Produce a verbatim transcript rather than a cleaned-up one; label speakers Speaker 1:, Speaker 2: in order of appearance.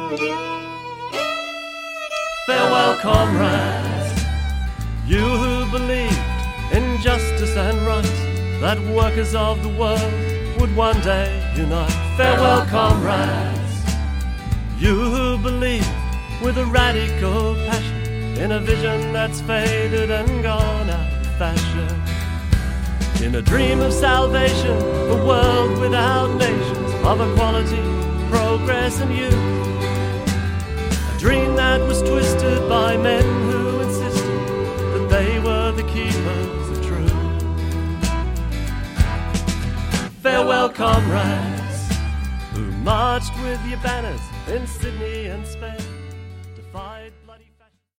Speaker 1: Farewell, comrades, you who believed in justice and right, that workers of the world would one day unite. Farewell, comrades, you who believed with a radical passion in a vision that's faded and gone out of fashion, in a dream of salvation, a world without nations, of equality, progress and youth. A dream that was twisted by men who insisted that they were the keepers of truth. Farewell, comrades, who marched with your banners in Sydney and Spain.